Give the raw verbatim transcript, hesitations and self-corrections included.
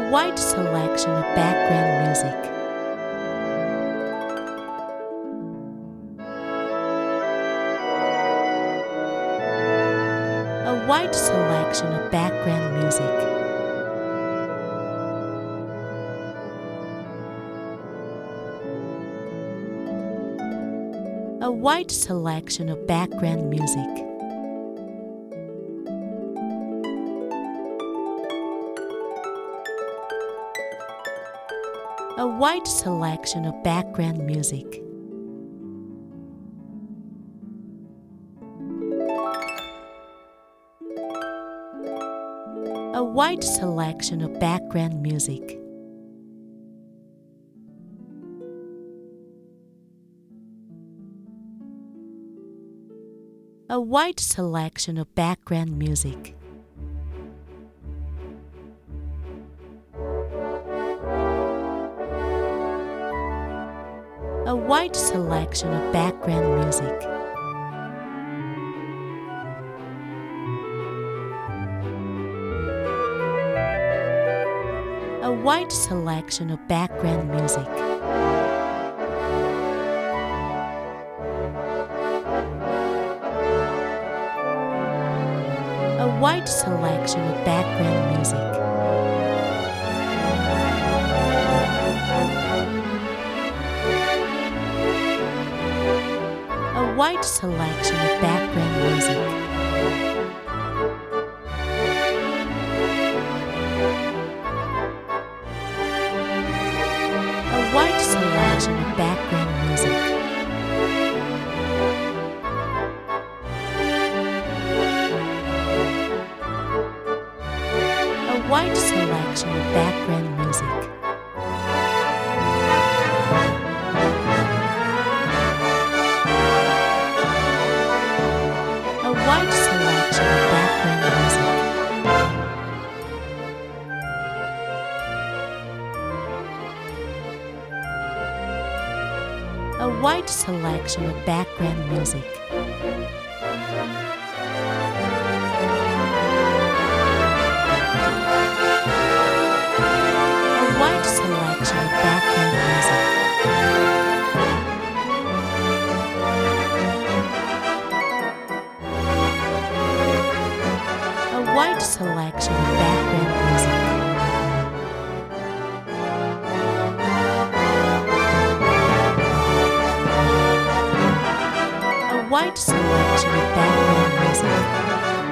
A wide selection of background music. A wide selection of background music. A wide selection of background music. A wide selection of background music. A wide selection of background music. A wide selection of background music. A wide selection of background music. A wide selection of background music. A wide selection of background music. A wide selection of background music. A wide selection of background music. A wide selection of background music. A wide selection of background music. A wide selection of background music. A wide selection of background music. A wide selection of background music. A wide selection of background music.